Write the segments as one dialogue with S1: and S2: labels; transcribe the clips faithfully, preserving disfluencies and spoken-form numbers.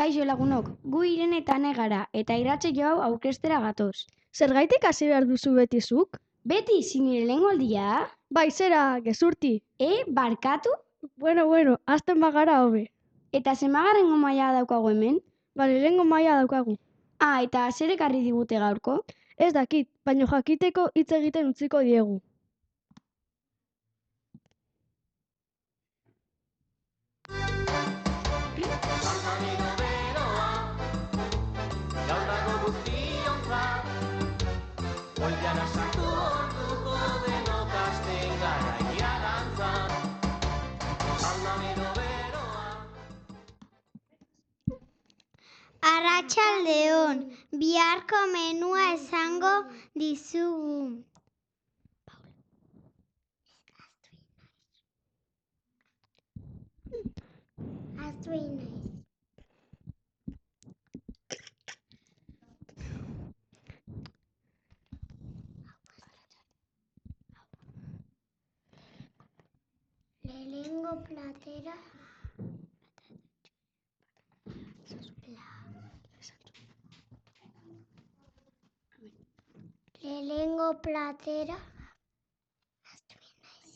S1: Kaixo lagunok, gu Irene eta Ane gara, eta Iratxe jo hau aurkeztera gatoz.
S2: Zergaitik hasi behar duzu beti zuk?
S1: Beti, zinire lehengo aldia?
S2: Bai, zera, gezurti.
S1: E, barkatu?
S2: Bueno, bueno, azten bagara hobe.
S1: Eta zemagarrengo maila daukagu hemen?
S2: Bale, lehengo maila daukagu.
S1: Ah, eta zer ekarri digute gaurko?
S2: Ez dakit, baino jakiteko hitz egiten utziko diegu.
S3: Arratsaldeon, biharko menua esango dizugu. Ahaztu egin naiz. Lehengo platera Lehengo platera Ahaztu egin naiz.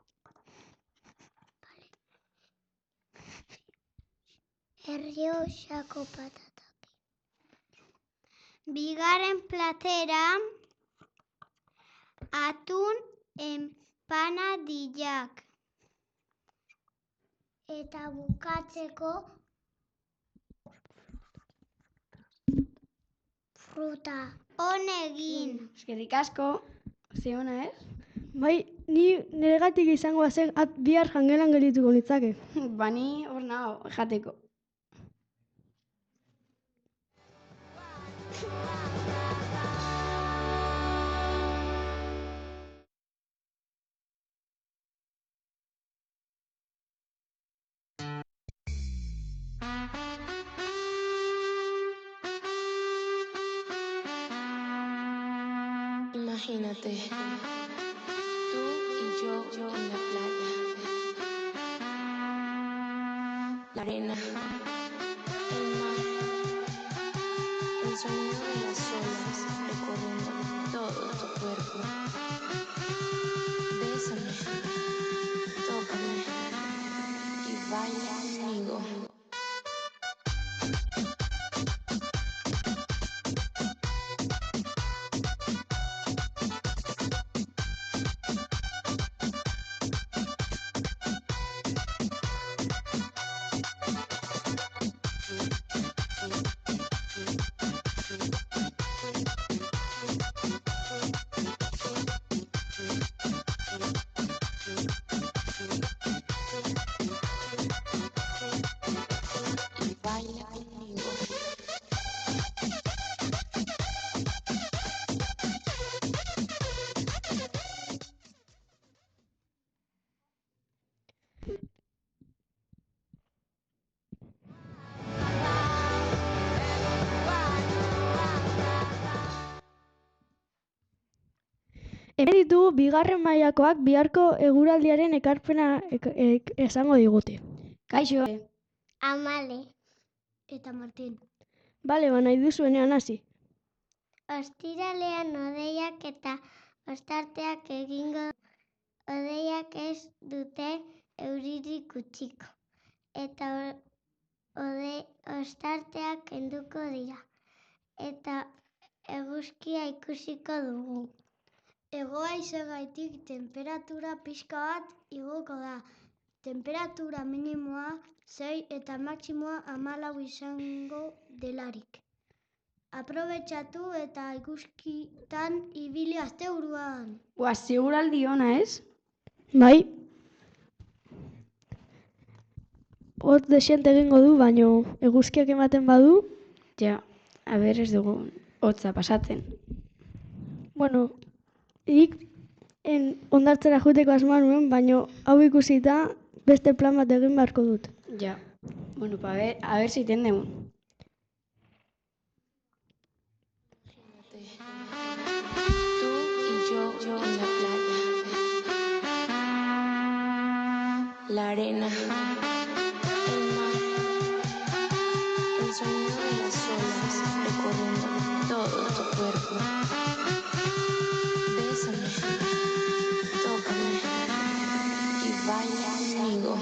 S3: Errioxako patatak. Bigarren platera atun empanadillak. Eta bukatzeko fruta. Honegin.
S1: Eskerrik asko, ze ona ez?
S2: Bai, ni niregatik izango zen at bihar jangelan gelituko nitzake.
S1: Bani hor nago, jateko.
S4: Imagínate, tú y yo, yo en la playa, la arena, el mar, el sonido de las olas recorriendo todo tu cuerpo. Bésame, tócame y baila conmigo.
S2: Hemen ditugu bigarren mailakoak biharko eguraldiaren ekarpena ek, ek, esango digute.
S1: Kaixo.
S3: Amale. Eta Martin.
S2: Bale, ba nahi duzuenean hasi.
S3: Ostiralean hodeiak eta ostarteak egingo. Hodeiak ez dute euririk utziko. Eta ode, ostarteak kenduko dira. Eta eguzkia ikusiko dugu. Hego-haizegaitik temperatura pixka bat igoko da. Temperatura minimoa sei eta maximoa hamalau izango delarik. Aprobetxatu eta eguzkitan ibili asteburuan.
S1: Ua, seguraldi ona ez?
S2: Bai. Hot desiente egingo du, baino eguzkiak ematen badu.
S1: Ja, aber ez dugu hotza pasatzen.
S2: Bueno, ik en ondartzera joateko asmoa nuen, baino hau ikusita beste plan bat egin beharko dut.
S1: Ja, bueno, pa ver, a ver si tendemun.
S4: Tú y yo, yo en la playa, la arena, el mar, el cuerpo. Bésame, tócame y baila conmigo.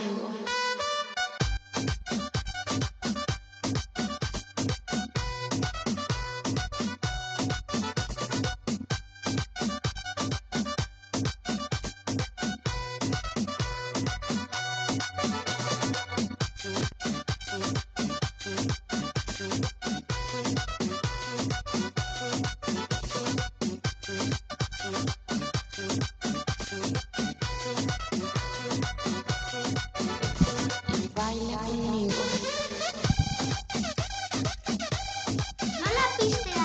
S4: Baila conmigo.
S3: Nola piztea?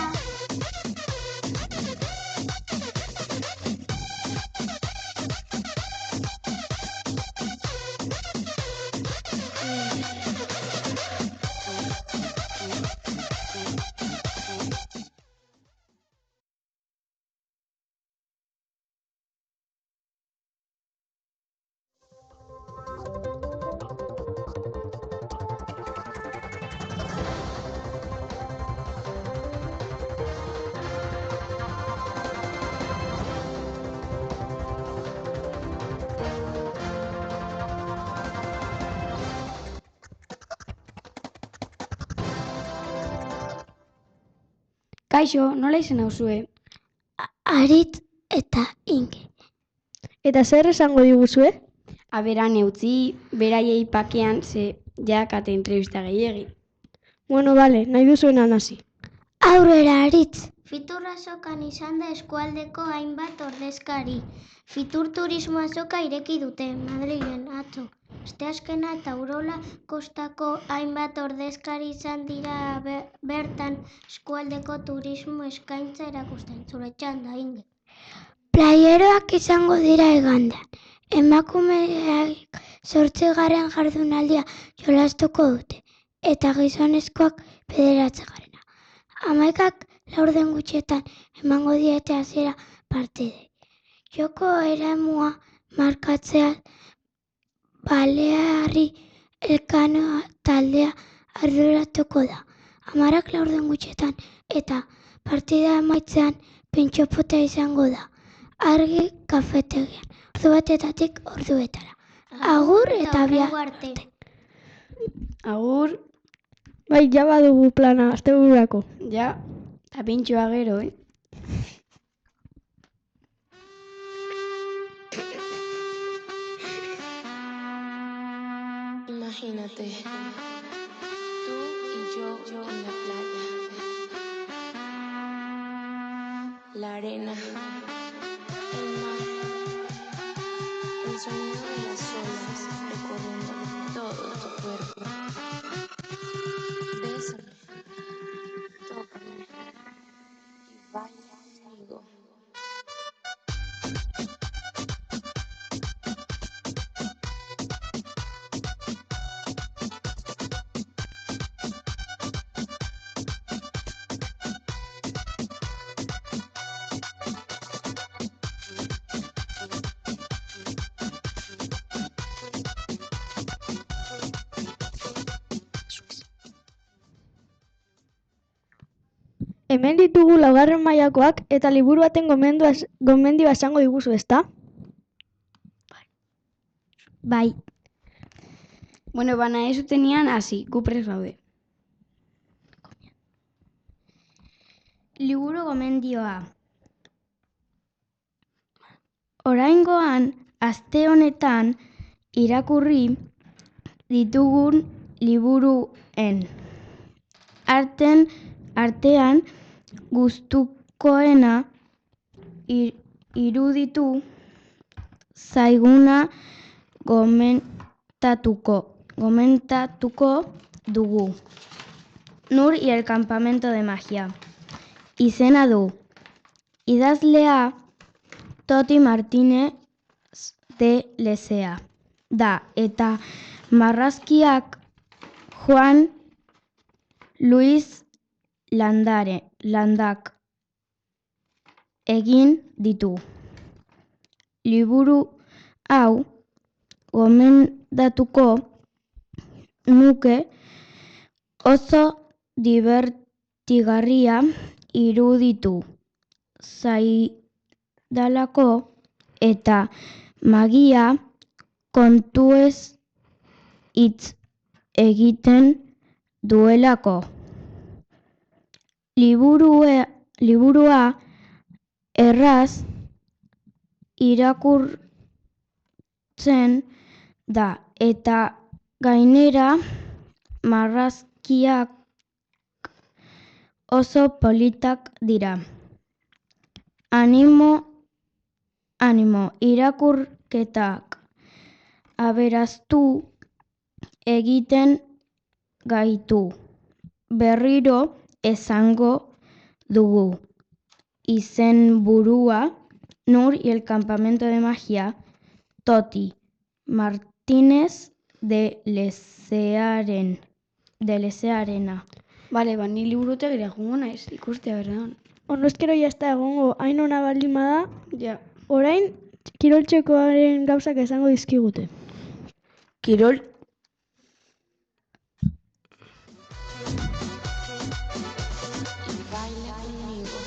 S1: Kaixo, nola izen nauzue?
S3: Aritz eta Inge.
S2: Eta zer esango diguzue?
S1: Aberan eutzi, beraiei pakean ze jakate entrevista gehiegi.
S2: Bueno, bale, nahi duzuenan hasi.
S3: Aurrera Aritz. Fitur azokan izan da eskualdeko hainbat ordezkari. Fitur turismo azoka ireki dute, Madrilen, atzo. Asteazkena eta Urola kostako hainbat ordezkari izan dira be- bertan eskualdeko turismo eskaintza erakusten. Zure txanda, Inge. Playeroak izango dira igandean. Emakumeak zortzigarren jardunaldia jolastuko dute. Eta gizonezkoak bederatzigarrena. Hamaikak laurden gutxietan emango diete hasiera partidei. Joko eremua markatzea Balearri Elkano taldea arduratuko da. Hamarak laurden gutxietan eta partida amaitzean pintxopota izango da. Argi kafetegian. Ordu batetatik orduetara. Agur eta bihar arte.
S1: Agur,
S2: Bai, ja badugu plana, astebururako.
S1: ja, eta pintxoa gero, eh?
S4: Imagínate, tú y yo en la playa, la arena, el mar, el sonido de las olas recorriendo todo tu cuerpo. Bésame, tócame y baila conmigo.
S2: Hemen ditugu laugarren mailakoak eta liburu baten gomendioa gomendioa esango diguzu, ezta?
S1: Bai. Bueno, bana ez zutenean hasi, gu prest gaude. Liburu gomendioa. Oraingoan, aste honetan, irakurri ditugun liburuen arten artean gustukoena ir, iruditu zaiguna gomentatuko gomentatuko dugu. Nur y el campamento de magia. Izena du. Idazlea Toti Martínez de Lezea da eta marrazkiak Juan Luis Landare, Landak egin ditu. Liburu hau gomendatuko nuke, oso divertigarria iruditu zaidalako eta magia kontuez hitz egiten duelako. Liburua, liburua erraz irakurtzen da eta gainera marrazkiak oso politak dira. Animo, animo, irakurketak aberastu egiten gaitu. Berriro esango dugu izenburua Nur y el campamento de magia Toti Martínez de Lezearen, de Lezearena.
S2: Bale, ba, ni liburutegira jungo naiz, ikustea berdan. Honezkero jazta egongo, hain ona baldin bada, ja. Orain, kiroltxekoaren gauzak esango dizkigute.
S5: Kirol
S4: Y baila conmigo.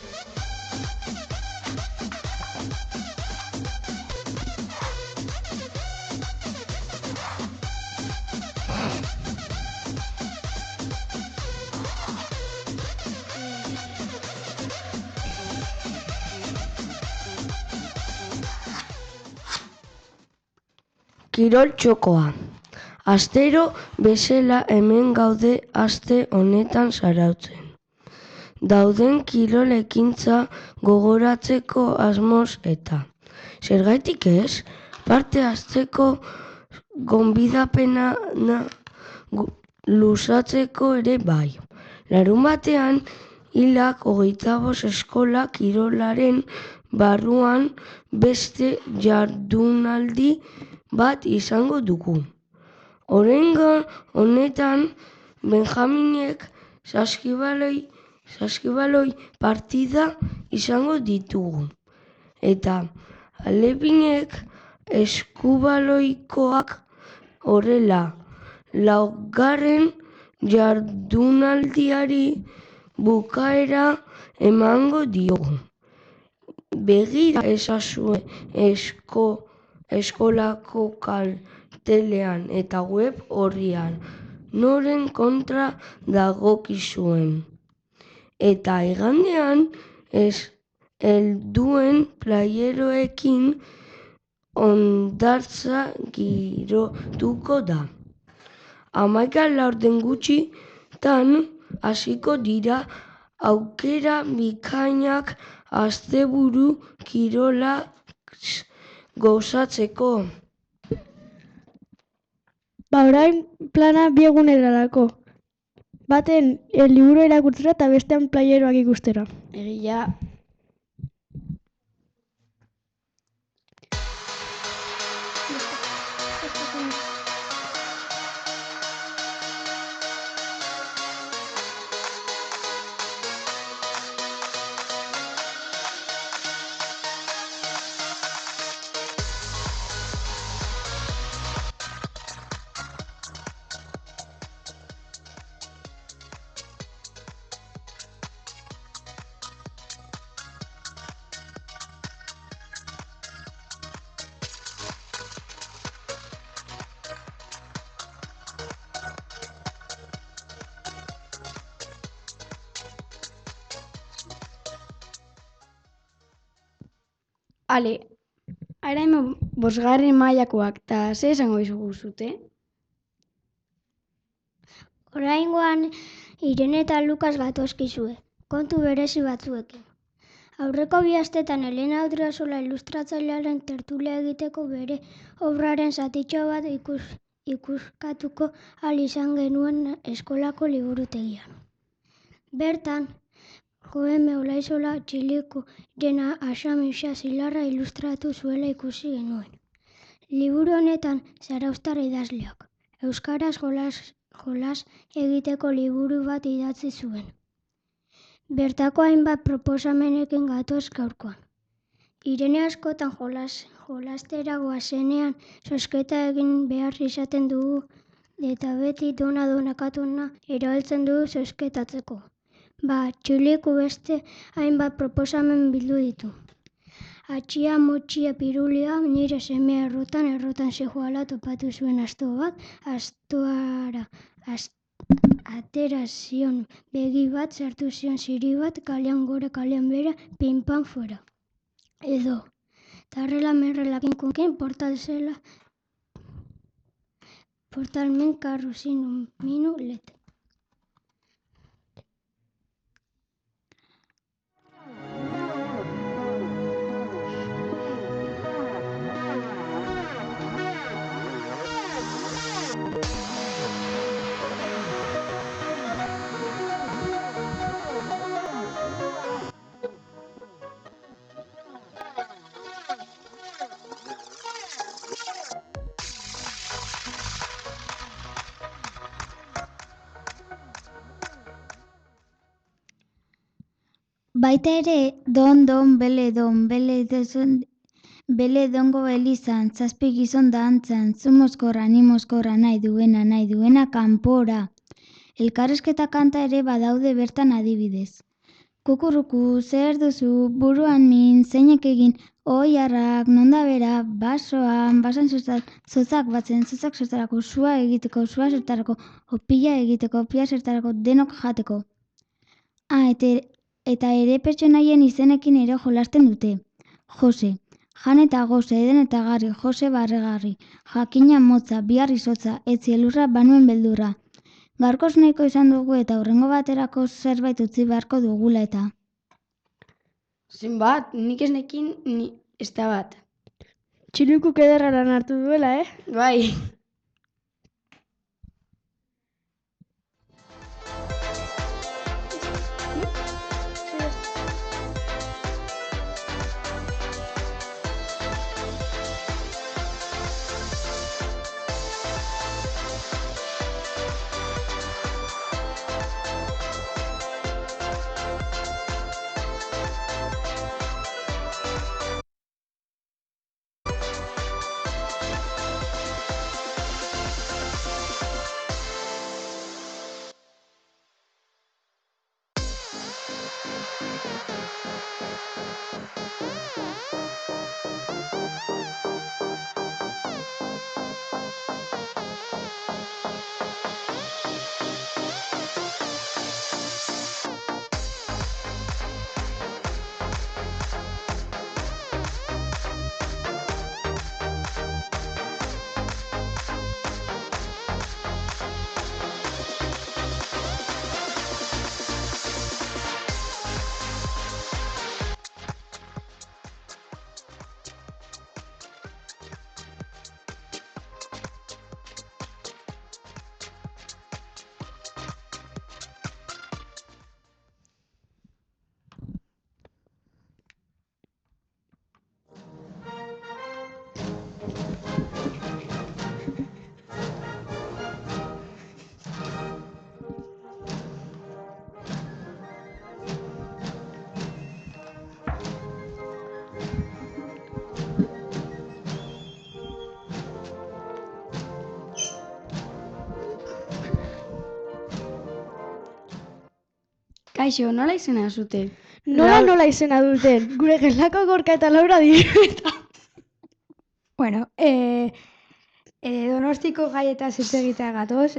S5: kirol txokoa. Astero bezala hemen gaude aste honetan zarautzen. Dauden kirol ekintza gogoratzeko asmoz eta. Zergaitik ez, parte hartzeko gonbidapena na, gu, luzatzeko ere bai. Larun batean, hilak hogeita bost eskola kirolaren barruan beste jardunaldi bat izango dugu. Oraingo honetan Benjaminek saskibaloi, saskibaloi partida izango ditugu. Eta Alebinek eskubaloikoak horrela laugarren jardunaldiari bukaera emango diogu. Begira ezazue esko, eskolako kartelean eta web horrian noren kontra dagokizuen. Eta igandean ez helduen playeroekin ondartza girotuko da. Hamaika laurden gutxitan hasiko dira aukera bikainak asteburu kirolak gozatzeko.
S2: Ba, orain plana bi egunerarako. Baten el liburu irakurtzera eta bestean playeroak ikustera.
S1: Egia, ale, araimo bosgarren mailakoak, eta ze esango izugu zute?
S3: Oraingoan Irene eta Lukas gatozkizue, kontu berezi batzuekin. Aurreko bi astetan Elena Odriozola ilustratzailearen tertulia egiteko bere obraren zatitxo bat ikus, ikuskatuko ahal izan genuen eskolako liburutegian. Bertan, Joeme Olaizola Txiliko jena Asamisa Zilarra ilustratu zuela ikusi genuen. Liburu honetan zarauztar idazleak, euskaraz jolas, jolas egiteko liburu bat idatzi zuen. Bertako hainbat proposamenekin gatoz gaurkoan. Irene askotan jolas, jolastera goazenean zozketa egin behar izaten dugu eta beti dona donakatuna erabiltzen dugu zozketatzeko. Ba, txiliku beste hainbat proposamen bildu ditu. Atxia, motxia, pirulia, nire semea errotan, errotan zijoala topatu zuen asto bat, astoara ast, atera zion begi bat, sartu zion ziri bat, kalean gora, kalean bera, pinpan fuera. Edo, tarrela merrela kinkunkin, portal zela, portalmen karru zinu minu lete.
S6: Baita ere, don, don, bele, don, bele, dezon, bele dongo elizan, zazpi gizon dantzan, zu mozkorra, ni mozkorra, nahi duena, nahi duena, kanpora. Elkarrezketa kanta ere badaude bertan adibidez. Kukurruku, zer duzu, buruan min, zeinek egin, oi harrak, nonda bera, basoan, basan zozak, zozak batzen, zozak zertarako, sua egiteko, sua zertarako, opila egiteko, opila zertarako, denok jateko. Ah, eta Eta ere pertsonaien izenekin ere jolasten dute. Jose, jan eta goze, eden eta garri, Jose barregarri, jakina motza, bihar izotza, etzi elurra, banuen beldurra. Gaurkoz nahiko izan dugu eta hurrengo baterako zerbait utzi beharko dugula eta.
S1: Zenbat, nik ez nekin, ni ez da bat.
S2: Txilukuk ederra lan hartu duela, eh?
S1: Bai. Kaixo, nola izena zute?
S2: Nola nola izena duten, gure gelako Gorka eta Laura diru eta.
S7: Bueno, eh, eh, Donostiko jaietaz hitz egitea gatoz.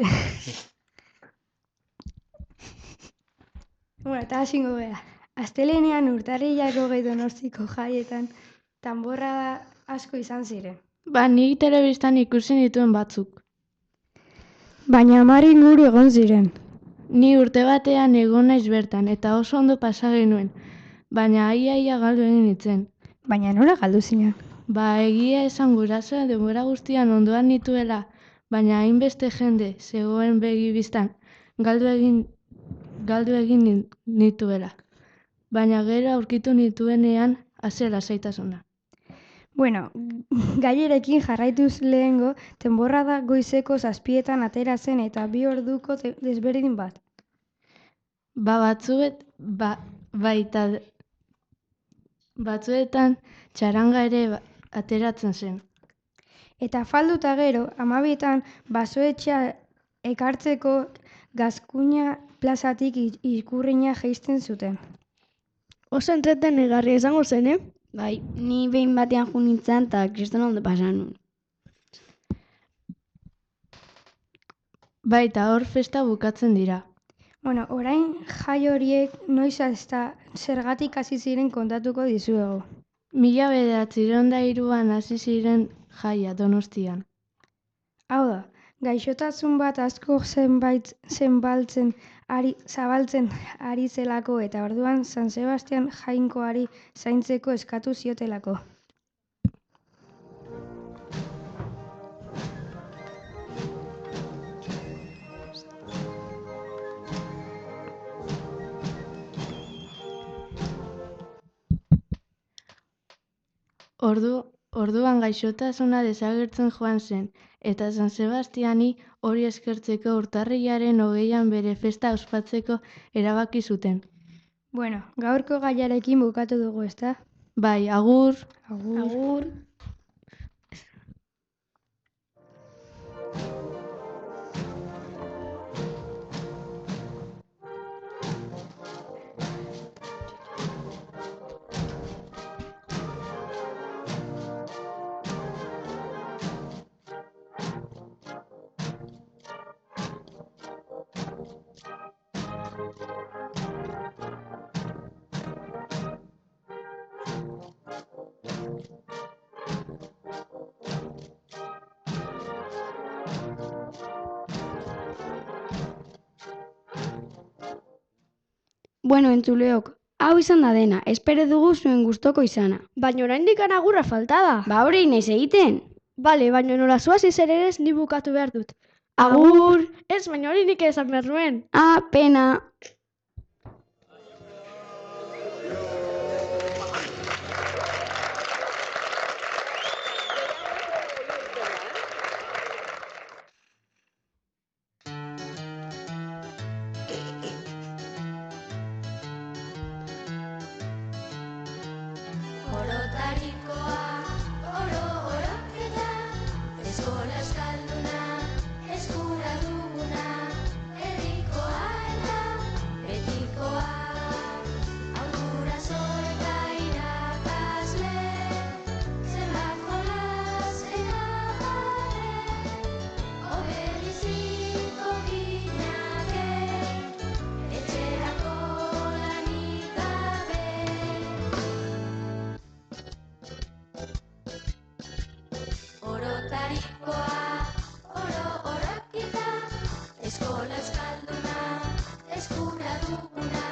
S7: Bueno, eta hasingo gara. Astelehenean urtarrilako gehi Donostiko jaietan tanborra asko izan ziren.
S8: Ba, nik telebistan ikusi dituen batzuk.
S7: Baina hamar inguru egon ziren.
S8: Ni urte batean egon naiz bertan eta oso ondo pasa genuen, baina aia-aia galdu egin nintzen.
S7: Baina nola galdu zinen?
S8: Ba, egia esan gurasoa denbora guztian ondoan nituela, baina hainbeste jende zegoen begi biztan galdu egin, galdu egin nituela. Baina gero aurkitu nituenean azela zaitasuna.
S7: Bueno, gaierekin jarraituz lehengo, tenborrada goizeko zazpietan atera zen eta bi orduko desberdin bat.
S8: Ba, batzuet, ba, baita, batzuetan txaranga ere ateratzen zen.
S7: Eta falduta gero, amabietan basoetxea ekartzeko gazkuina plazatik ikurrina jeisten zuten.
S2: Oso entretenegarria izango zen, eh?
S1: Bai, ni behin batean jo nintzen eta kriston ondo pasan nun.
S8: Bai, eta hor festa bukatzen dira.
S7: Bueno, orain jai horiek noiz eta zergatik hasi ziren kontatuko dizuegu.
S8: Mila bederatziehun eta hiruan hasi ziren jaia Donostian.
S7: Hau da, gaixotasun bat asko zenbait zenbaltzen ari, zabaltzen ari zelako eta orduan San Sebastian jainkoari zaintzeko eskatu ziotelako.
S8: Ordu, orduan gaixotasuna desagertzen joan zen, eta San Sebastiani hori eskertzeko urtarrilaren hogeian bere festa ospatzeko erabaki zuten.
S7: Bueno, gaurko gaiarekin bukatu dugu, ezta?
S8: Bai, agur!
S7: Agur!
S1: Agur! Bueno, entzuleok, hau izan da dena, espero dugu zuen gustoko izana.
S2: Baina oraindik agurra falta da.
S1: Ba hori naiz egiten.
S2: Bale, baina nola zuaz izer ere ni bukatu behar dut.
S1: Agur!
S2: Ez, baina hori nik esan behar nuen.
S1: Ah, pena!
S4: Orotarikoa, oro oroketa, eskola eskalduna, eskura duguna, herrikoa eta betikoa. Haurdura eta irakasle, zenbat jolas eta bare, obeliziko ginake, etxerako lanik gabe. Orotarikoa, oro orokita, eskola euskalduna, eskura duguna,